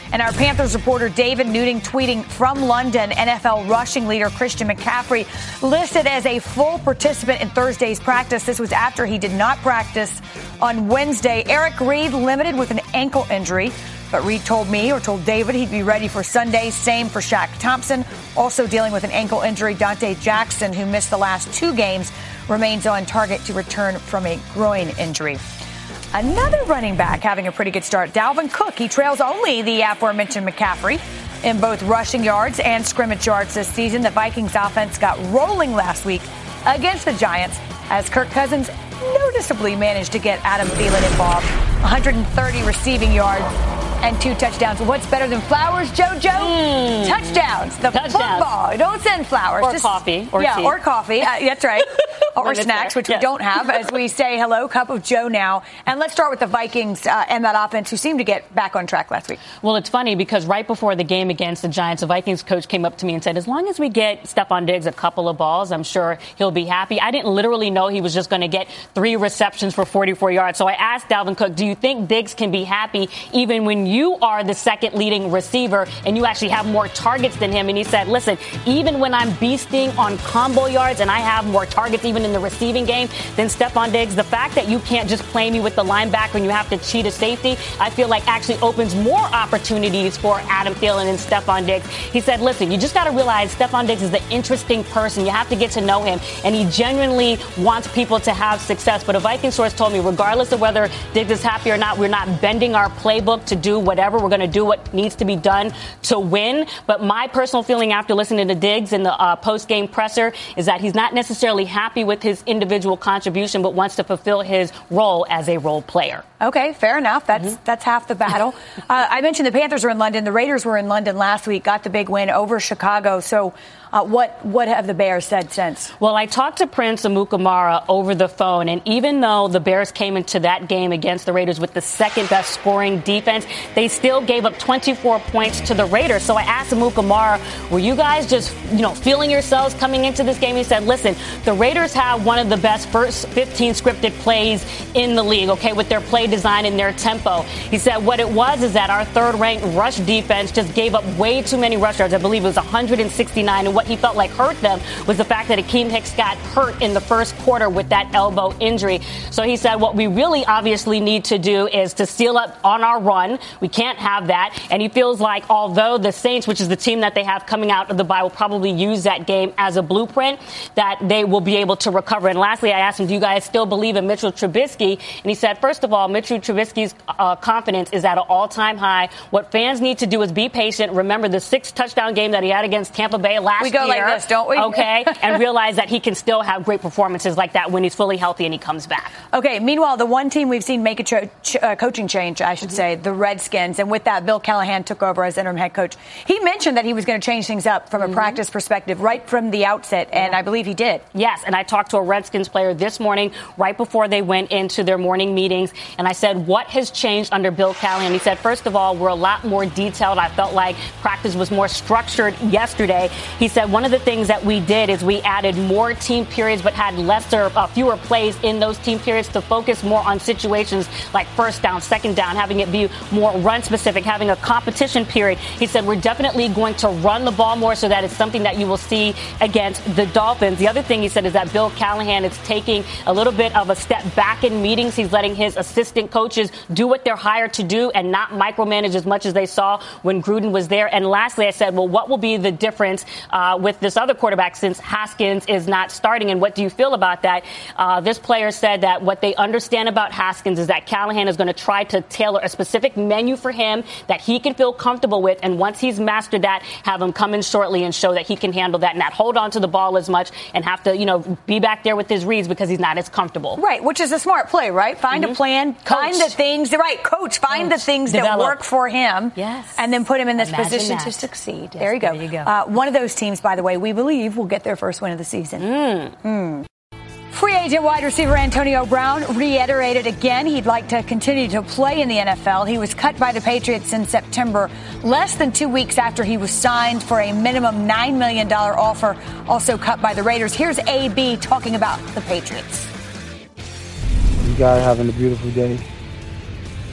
And our Panthers reporter David Newting tweeting from London, N F L rushing leader Christian McCaffrey listed as a full participant in Thursday's practice. This was after he did not practice on Wednesday. Eric Reid limited with an ankle injury. But Reid told me or told David he'd be ready for Sunday. Same for Shaq Thompson, also dealing with an ankle injury. Dante Jackson, who missed the last two games, remains on target to return from a groin injury. Another running back having a pretty good start, Dalvin Cook. He trails only the aforementioned McCaffrey in both rushing yards and scrimmage yards this season. The Vikings offense got rolling last week against the Giants as Kirk Cousins noticeably managed to get Adam Thielen involved. one hundred thirty receiving yards and two touchdowns. What's better than flowers, JoJo? Mm. Touchdowns. The touchdowns. Football. Don't send flowers. Or Just, coffee. Or yeah, tea. or coffee. Uh, that's right. Or snacks, there. which yes. we don't have, as we say hello, Cup of Joe now. And let's start with the Vikings uh, and that offense, who seemed to get back on track last week. Well, it's funny because right before the game against the Giants, the Vikings coach came up to me and said, as long as we get Stephon Diggs a couple of balls, I'm sure he'll be happy. I didn't literally know he was just going to get three receptions for forty-four yards. So I asked Dalvin Cook, do you think Diggs can be happy even when you are the second leading receiver and you actually have more targets than him? And he said, listen, even when I'm beasting on combo yards and I have more targets even in the receiving game than Stephon Diggs, the fact that you can't just play me with the linebacker and you have to cheat a safety, I feel like actually opens more opportunities for Adam Thielen and Stephon Diggs. He said, listen, you just got to realize Stephon Diggs is an interesting person. You have to get to know him, and he genuinely wants people to have success. But a Viking source told me, regardless of whether Diggs is happy or not, we're not bending our playbook to do whatever. We're going to do what needs to be done to win. But my personal feeling after listening to Diggs in the uh, post-game presser is that he's not necessarily happy with his individual contribution, but wants to fulfill his role as a role player. Okay, fair enough. That's mm-hmm. that's half the battle. uh, I mentioned the Panthers are in London. The Raiders were in London last week, got the big win over Chicago. So uh, what what have the Bears said since? Well, I talked to Prince Amukamara over the phone, and even though the Bears came into that game against the Raiders with the second best scoring defense, they still gave up twenty-four points to the Raiders. So I asked Amukamara, were you guys just, you know, feeling yourselves coming into this game? He said, listen, the Raiders have one of the best first fifteen scripted plays in the league, okay, with their play design and their tempo. He said what it was is that our third-ranked rush defense just gave up way too many rush yards. I believe it was one hundred sixty-nine, and what he felt like hurt them was the fact that Akeem Hicks got hurt in the first quarter with that elbow injury. So he said what we really obviously need to do is to seal up on our run. We can't have that. And he feels like although the Saints, which is the team that they have coming out of the bye, will probably use that game as a blueprint, that they will be able to recover. And lastly, I asked him, do you guys still believe in Mitchell Trubisky? And he said, first of all, Mitchell Trubisky's uh, confidence is at an all-time high. What fans need to do is be patient. Remember the six-touchdown game that he had against Tampa Bay last year. We go year, like this, don't we? Okay, and realize that he can still have great performances like that when he's fully healthy and he comes back. Okay, meanwhile, the one team we've seen make a cho- ch- uh, coaching change, I should mm-hmm. say, the Redskins, and with that, Bill Callahan took over as interim head coach. He mentioned that he was going to change things up from a mm-hmm. practice perspective right from the outset, and yeah. I believe he did. Yes, and I talked to a Redskins player this morning right before they went into their morning meetings, and I said, what has changed under Bill Callahan? He said, first of all, we're a lot more detailed. I felt like practice was more structured yesterday. He said one of the things that we did is we added more team periods but had lesser, uh, fewer plays in those team periods to focus more on situations like first down, second down, having it be more run specific, having a competition period. He said we're definitely going to run the ball more so that it's something that you will see against the Dolphins. The other thing he said is that Bill Callahan is taking a little bit of a step back in meetings. He's letting his assistant coaches do what they're hired to do and not micromanage as much as they saw when Gruden was there. And lastly, I said, well, what will be the difference uh, with this other quarterback since Haskins is not starting, and what do you feel about that? Uh, this player said that what they understand about Haskins is that Callahan is going to try to tailor a specific menu for him that he can feel comfortable with, and once he's mastered that, have him come in shortly and show that he can handle that and not hold on to the ball as much and have to, you know, be back there with his reads because he's not as comfortable. Right, which is a smart play, right? Find mm-hmm. a plan, coach. find the things, right, coach, find coach. the things Develop. that work for him, yes. and then put him in this Imagine position that. to succeed. Yes, there you go. There you go. Uh, one of those teams, by the way, we believe will get their first win of the season. Mm. Mm. Free agent wide receiver Antonio Brown reiterated again he'd like to continue to play in the N F L. He was cut by the Patriots in September, less than two weeks after he was signed for a minimum nine million dollars offer, also cut by the Raiders. Here's A B talking about the Patriots. You guys having a beautiful day.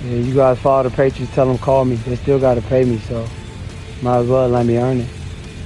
Yeah, you guys follow the Patriots, tell them call me. They still got to pay me, so might as well let me earn it.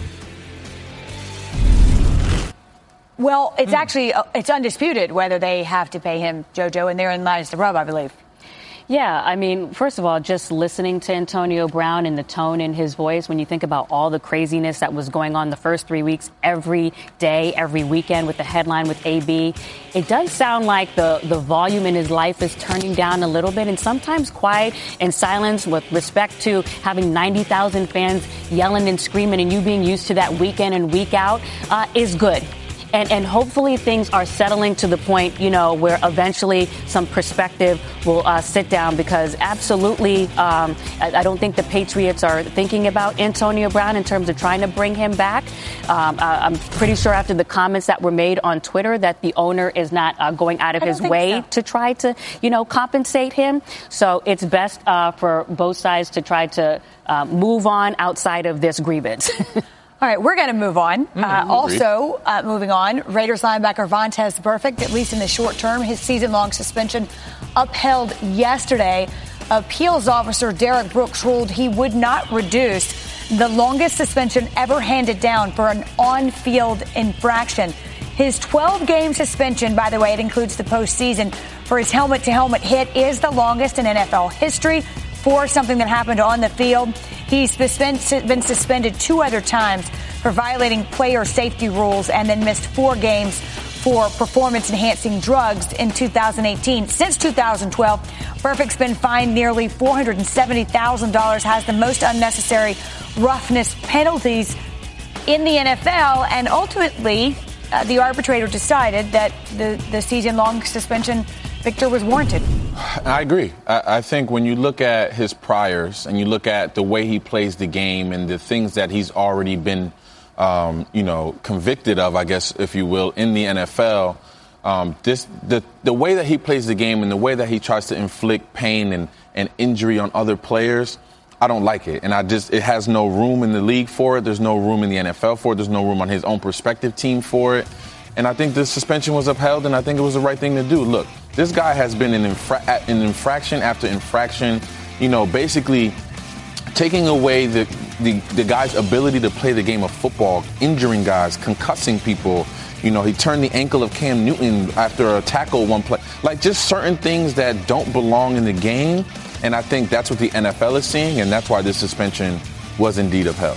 Well, it's actually, uh, it's undisputed whether they have to pay him, JoJo, and therein lies the rub, I believe. Yeah, I mean, first of all, just listening to Antonio Brown and the tone in his voice, when you think about all the craziness that was going on the first three weeks, every day, every weekend with the headline with A B, it does sound like the, the volume in his life is turning down a little bit, and sometimes quiet and silence with respect to having ninety thousand fans yelling and screaming and you being used to that week in and week out uh, is good. And, and hopefully things are settling to the point, you know, where eventually some perspective will uh, sit down, because absolutely um, I, I don't think the Patriots are thinking about Antonio Brown in terms of trying to bring him back. Um, I, I'm pretty sure after the comments that were made on Twitter that the owner is not uh, going out of his way so. to try to, you know, compensate him. So it's best uh, for both sides to try to uh, move on outside of this grievance. All right, we're going to move on. Mm, uh, also, uh, moving on, Raiders linebacker Vontaze Burfict, at least in the short term, his season-long suspension upheld yesterday. Appeals officer Derek Brooks ruled he would not reduce the longest suspension ever handed down for an on-field infraction. His twelve-game suspension, by the way, it includes the postseason, for his helmet-to-helmet hit is the longest in N F L history for something that happened on the field. He's been suspended two other times for violating player safety rules and then missed four games for performance-enhancing drugs in two thousand eighteen. Since two thousand twelve, Burfict's been fined nearly four hundred seventy thousand dollars, has the most unnecessary roughness penalties in the N F L, and ultimately uh, the arbitrator decided that the, the season-long suspension, Victor, was warranted. I agree. I, I think when you look at his priors and you look at the way he plays the game and the things that he's already been, um, you know, convicted of, I guess, if you will, in the N F L, um, this the the way that he plays the game and the way that he tries to inflict pain and, and injury on other players, I don't like it. And I just it has no room in the league for it. There's no room in the N F L for it. There's no room on his own prospective team for it. And I think the suspension was upheld, and I think it was the right thing to do. Look, this guy has been in, infra- in infraction after infraction, you know, basically taking away the, the, the guy's ability to play the game of football, injuring guys, concussing people. You know, he turned the ankle of Cam Newton after a tackle one play. Like, just certain things that don't belong in the game. And I think that's what the N F L is seeing, and that's why this suspension was indeed upheld.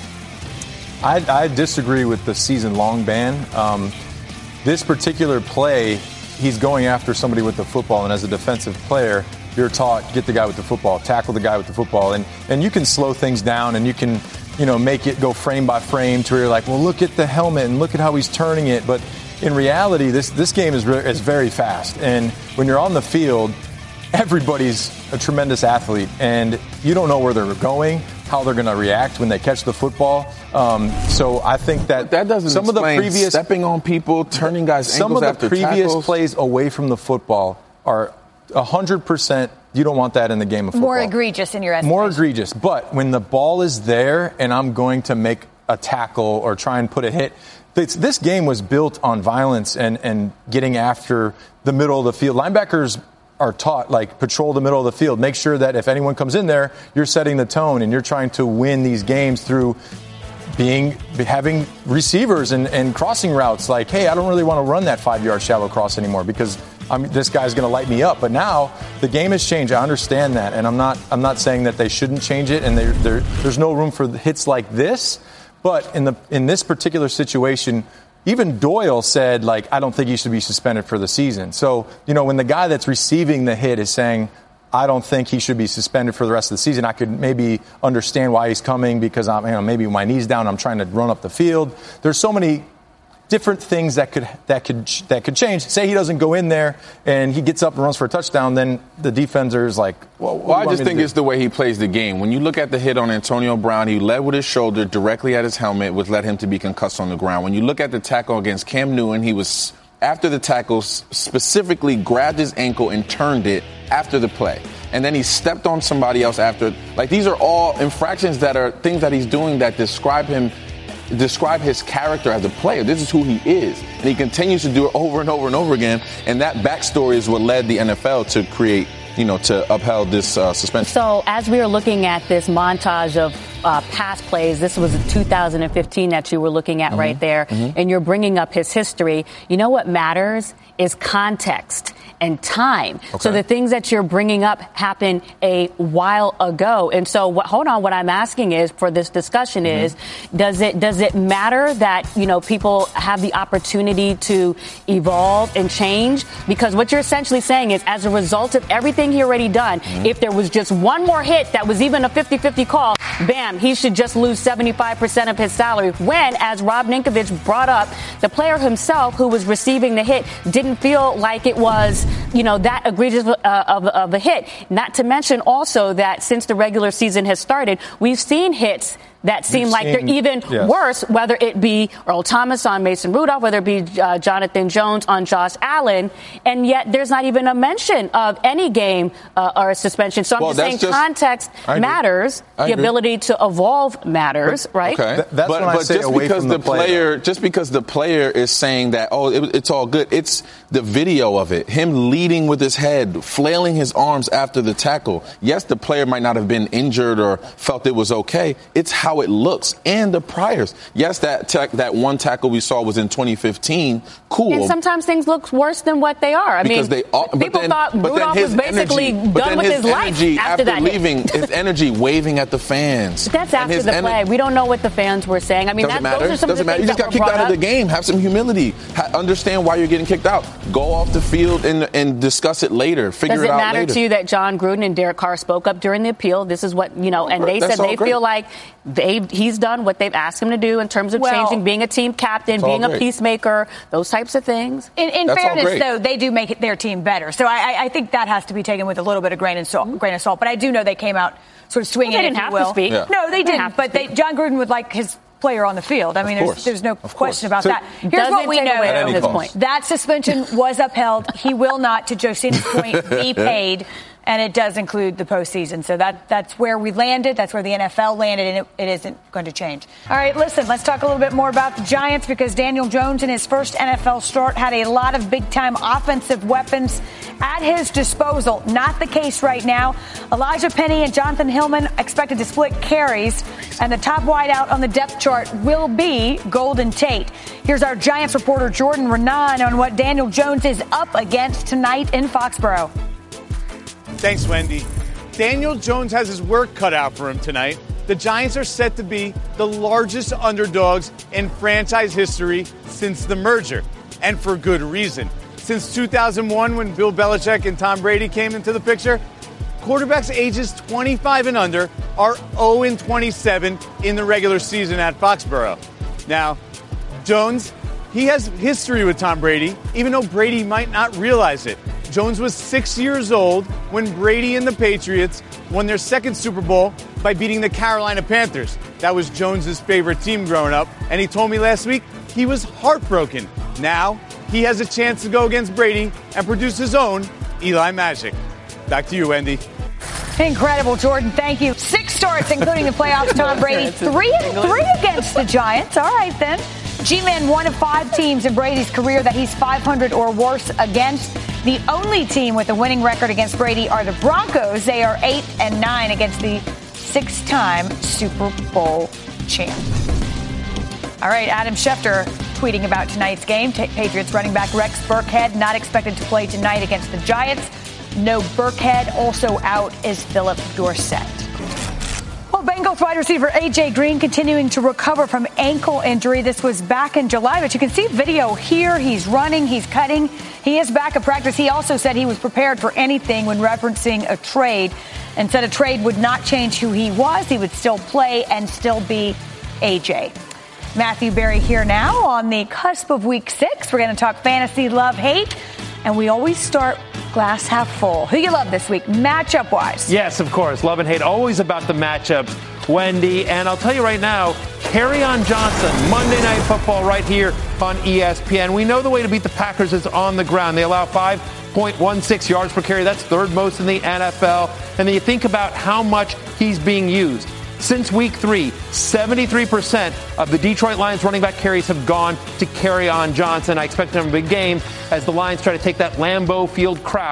I, I disagree with the season-long ban. Um, This particular play, he's going after somebody with the football, and as a defensive player, you're taught, get the guy with the football, tackle the guy with the football, and, and you can slow things down, and you can, you know, make it go frame by frame to where you're like, well, look at the helmet, and look at how he's turning it. But in reality, this, this game is, re- is very fast, and when you're on the field, everybody's a tremendous athlete, and you don't know where they're going, how they're going to react when they catch the football. Um, so I think that, that doesn't some of the previous stepping on people, turning guys' ankles after tackles. Some of the previous tackles. plays away from the football are one hundred percent. You don't want that in the game of football. More egregious in your estimation. More egregious. But when the ball is there and I'm going to make a tackle or try and put a hit, this, this game was built on violence and, and getting after the middle of the field. Linebackers are taught, like, patrol the middle of the field. Make sure that if anyone comes in there, you're setting the tone and you're trying to win these games through being having receivers and, and crossing routes. Like, hey, I don't really want to run that five-yard shallow cross anymore because I'm, this guy's going to light me up. But now the game has changed. I understand that, and I'm not I'm not saying that they shouldn't change it. And they're, they're, there's no room for hits like this. But in the in this particular situation, even Doyle said, like, I don't think he should be suspended for the season. So, you know, when the guy that's receiving the hit is saying, I don't think he should be suspended for the rest of the season, I could maybe understand why he's coming because I'm, you know, maybe my knee's down, I'm trying to run up the field. There's so many different things that could that could that could change. Say he doesn't go in there and he gets up and runs for a touchdown, then the defender is like, well, what well do you I just think do? it's the way he plays the game. When you look at the hit on Antonio Brown, he led with his shoulder directly at his helmet, which led him to be concussed on the ground. When you look at the tackle against Cam Newton, he was, after the tackle, specifically grabbed his ankle and turned it after the play. And then he stepped on somebody else after. Like, these are all infractions that are things that he's doing that describe him describe his character as a player. This is who he is. And he continues to do it over and over and over again. And that backstory is what led the N F L to create you know, to upheld this uh, suspension. So as we were looking at this montage of uh, past plays, this was two thousand fifteen that you were looking at mm-hmm. right there, mm-hmm. and you're bringing up his history. You know what matters is context and time. Okay. So the things that you're bringing up happened a while ago. And so what, hold on, what I'm asking is for this discussion mm-hmm. is, does it does it matter that, you know, people have the opportunity to evolve and change? Because what you're essentially saying is, as a result of everything he already done, mm-hmm. if there was just one more hit that was even a fifty-fifty call, bam, he should just lose seventy-five percent of his salary. When, as Rob Ninkovich brought up, the player himself who was receiving the hit didn't feel like it was, you know, that egregious uh, of, of a hit. Not to mention also that since the regular season has started, we've seen hits that seem We've like seen, they're even yes. worse, whether it be Earl Thomas on Mason Rudolph, whether it be uh, Jonathan Jones on Josh Allen, and yet there's not even a mention of any game uh, or a suspension. So I'm well, just saying just, context matters, the ability to evolve matters, but, right? Okay, Th- that's but, when I but say just away because from the, the player, player, just because the player is saying that, oh, it, it's all good, it's the video of it, him leading with his head, flailing his arms after the tackle. Yes, the player might not have been injured or felt it was okay. It's how it looks and the priors. Yes, that tech, that one tackle we saw was in twenty fifteen. Cool. And sometimes things look worse than what they are. I because mean, they are, people then, thought Rudolph was basically energy, done with his, his life after, after that leaving. hit. His energy waving at the fans. But that's after the ener- play. We don't know what the fans were saying. I mean, Doesn't that, matter. those are some Doesn't of the matter. You things just that got kicked out up. of the game. Have some humility. Ha- understand why you're getting kicked out. Go off the field and, and discuss it later. Figure Does it, it out matter later. to you that John Gruden and Derek Carr spoke up during the appeal? This is what, you know, and they That's said they great. feel like they he's done what they've asked him to do in terms of well, changing, being a team captain, being a peacemaker, those types of things. In, in fairness, though, they do make it their team better. So I, I think that has to be taken with a little bit of grain, and salt, mm-hmm. grain of salt. But I do know they came out sort of swinging, well, they didn't if have you will. to speak. Yeah. No, they, they didn't. But they, speak. John Gruden would like his player on the field. I mean, there's, there's no question about so that. Here's what we know at this point. That suspension was upheld. He will not, to Josina's point, be paid. And it does include the postseason. So that that's where we landed. That's where the N F L landed, and it, it isn't going to change. All right, listen, let's talk a little bit more about the Giants, because Daniel Jones in his first N F L start had a lot of big-time offensive weapons at his disposal. Not the case right now. Elijah Penny and Jonathan Hillman expected to split carries, and the top wideout on the depth chart will be Golden Tate. Here's our Giants reporter Jordan Renan on what Daniel Jones is up against tonight in Foxborough. Thanks, Wendy. Daniel Jones has his work cut out for him tonight. The Giants are set to be the largest underdogs in franchise history since the merger, and for good reason. Since two thousand one, when Bill Belichick and Tom Brady came into the picture, quarterbacks ages twenty-five and under are oh and twenty-seven in the regular season at Foxborough. Now, Jones, he has history with Tom Brady, even though Brady might not realize it. Jones was six years old when Brady and the Patriots won their second Super Bowl by beating the Carolina Panthers. That was Jones's favorite team growing up, and he told me last week he was heartbroken. Now he has a chance to go against Brady and produce his own Eli Magic. Back to you, Wendy. Incredible, Jordan. Thank you. Six starts, including the playoffs. Tom Brady, three and three against the Giants. All right, then. G-Man, one of five teams in Brady's career that he's five hundred or worse against. The only team with a winning record against Brady are the Broncos. They are eight and nine against the six-time Super Bowl champ. All right, Adam Schefter tweeting about tonight's game. Patriots running back Rex Burkhead not expected to play tonight against the Giants. No Burkhead. Also out is Philip Dorsett. Well, Bengals wide receiver A J Green continuing to recover from ankle injury. This was back in July, but you can see video here. He's running, he's cutting. He is back at practice. He also said he was prepared for anything when referencing a trade, and said a trade would not change who he was. He would still play and still be A J. Matthew Berry here now on the cusp of week six. We're going to talk fantasy, love, hate, and we always start glass half full. Who you love this week, matchup-wise? Yes, of course. Love and hate, always about the matchups, Wendy. And I'll tell you right now, Kerryon Johnson, Monday Night Football right here on E S P N. We know the way to beat the Packers is on the ground. They allow five point one six yards per carry. That's third most in the N F L. And then you think about how much he's being used. Since week three, seventy-three percent of the Detroit Lions running back carries have gone to Kerryon Johnson. I expect him a big game as the Lions try to take that Lambeau Field crowd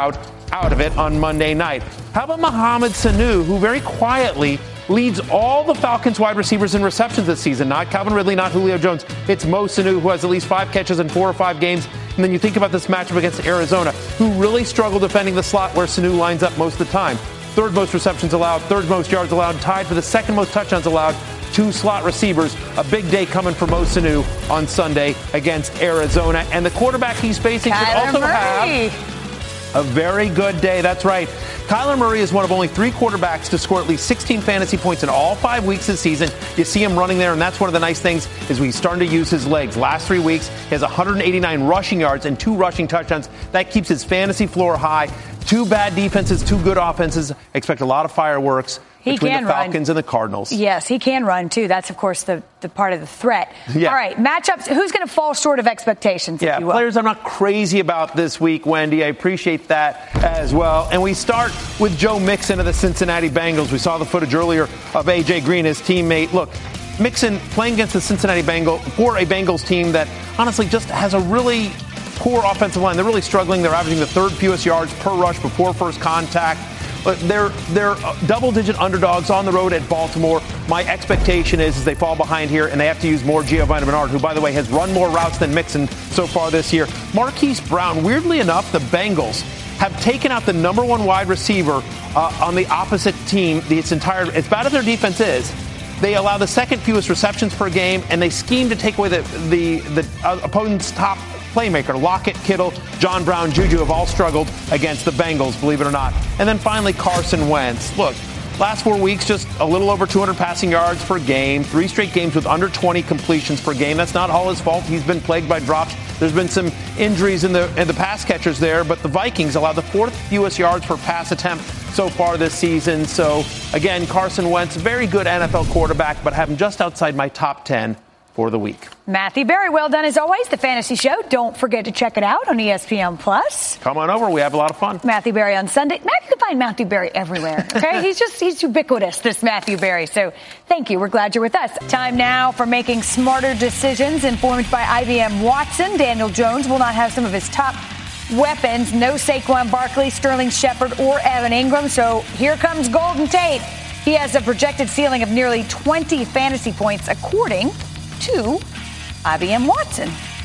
out of it on Monday night. How about Mohamed Sanu, who very quietly leads all the Falcons wide receivers in receptions this season? Not Calvin Ridley, not Julio Jones. It's Mo Sanu, who has at least five catches in four or five games. And then you think about this matchup against Arizona, who really struggle defending the slot where Sanu lines up most of the time. Third most receptions allowed, third most yards allowed, tied for the second most touchdowns allowed. Two slot receivers. A big day coming for Mo Sanu on Sunday against Arizona. And the quarterback he's facing should Kyler also Murray. have a very good day. That's right. Kyler Murray is one of only three quarterbacks to score at least sixteen fantasy points in all five weeks this season. You see him running there, and that's one of the nice things is he's starting to use his legs. Last three weeks, he has one hundred eighty-nine rushing yards and two rushing touchdowns. That keeps his fantasy floor high. Two bad defenses, two good offenses. Expect a lot of fireworks He between can the Falcons run. and the Cardinals. Yes, he can run, too. That's, of course, the, the part of the threat. Yeah. All right, matchups. Who's going to fall short of expectations, Yeah, if you will? players I'm not crazy about this week, Wendy. I appreciate that as well. And we start with Joe Mixon of the Cincinnati Bengals. We saw the footage earlier of A J. Green, his teammate. Look, Mixon playing against the Cincinnati Bengals for a Bengals team that honestly just has a really poor offensive line. They're really struggling. They're averaging the third fewest yards per rush before first contact. But they're they're double-digit underdogs on the road at Baltimore. My expectation is, is they fall behind here, and they have to use more Giovanni Bernard, who, by the way, has run more routes than Mixon so far this year. Marquise Brown, weirdly enough, the Bengals have taken out the number one wide receiver uh, on the opposite team. It's entire as bad as their defense is. They allow the second fewest receptions per game, and they scheme to take away the the, the uh, opponent's top playmaker. Lockett, Kittle, John Brown, Juju have all struggled against the Bengals, believe it or not. And then finally, Carson Wentz. Look, last four weeks, just a little over two hundred passing yards per game, three straight games with under twenty completions per game. That's not all his fault. He's been plagued by drops. There's been some injuries in the in the pass catchers there, but the Vikings allow the fourth fewest yards per pass attempt so far this season. So, again, Carson Wentz, very good N F L quarterback, but have him just outside my top ten for the week. Matthew Berry, well done as always. The Fantasy Show. Don't forget to check it out on E S P N Plus. Come on over. We have a lot of fun. Matthew Berry on Sunday. Matthew, you can find Matthew Berry everywhere. Okay, he's just he's ubiquitous. This Matthew Berry. So thank you. We're glad you're with us. Time now for making smarter decisions, informed by I B M Watson. Daniel Jones will not have some of his top weapons. No Saquon Barkley, Sterling Shepard, or Evan Ingram. So here comes Golden Tate. He has a projected ceiling of nearly twenty fantasy points, according to I B M Watson.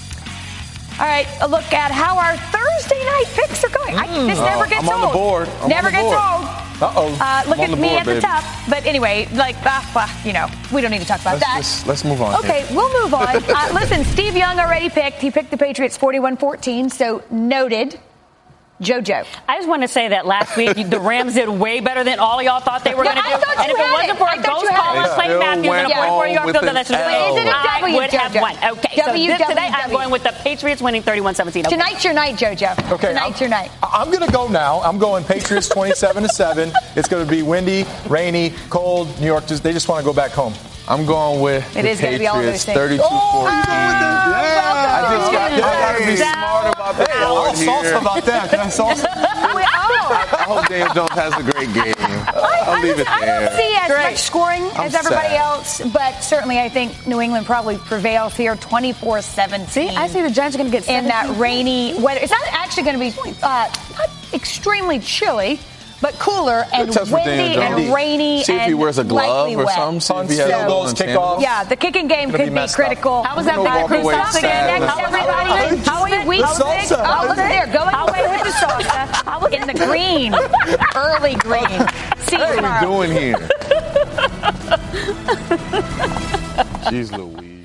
All right, a look at how our Thursday night picks are going. I, this Mm. never Oh, gets I'm old. on the board. I'm never on the gets board. old. Uh-oh. Uh, look I'm at on the me board, at the baby. top. But anyway, like, uh, well, you know, we don't need to talk about Let's that. just- let's move on. Okay, here. we'll move on. Uh, listen, Steve Young already picked. He picked the Patriots forty-one fourteen, so noted. JoJo. I just want to say that last week the Rams did way better than all y'all thought they were Yeah, going to I do. thought And you if it had wasn't it. for I a thought you ghost had call it. on Clay Still Matthews went and a forty-four yard home field with goal, an L. Isn't it I W, would have JoJo? won. Okay, so W, this W, today I'm W. going with the Patriots winning thirty-one seventeen. Okay. Tonight's your night, JoJo. Okay, Tonight's I'm, your night. I'm going to go now. I'm going Patriots twenty-seven to seven. It's going to be windy, rainy, cold. New York, just, they just want to go back home. I'm going with It the is gonna be all those Patriots things. thirty-two fourteen. Yeah. I just got, I got to be smart about the Hey, I'll board salsa here. about that. Can I salsa? I, I hope Daniel Jones has a great game. I'll leave it I there. don't see as Great. much scoring I'm as everybody sad. else, but certainly I think New England probably prevails here twenty-four seventeen. See, I see the Giants are going to get in that seventeen rainy weather. It's not actually going to be uh, not extremely chilly, but cooler and Test for windy Daniel and Jones. rainy See if he and wears a glove lightly or wet. something. See if Punts, he has field a goals, glove in kickoffs. Yeah, the kicking game Gonna could be be messed critical. How was I'm that gonna big walk crew away sauce again? sad. How was everybody? How was it? Week The six? salsa. Oh, look there. Going away with the salsa. How was in the green. Early green. See you What are tomorrow. we doing here? Jeez Louise.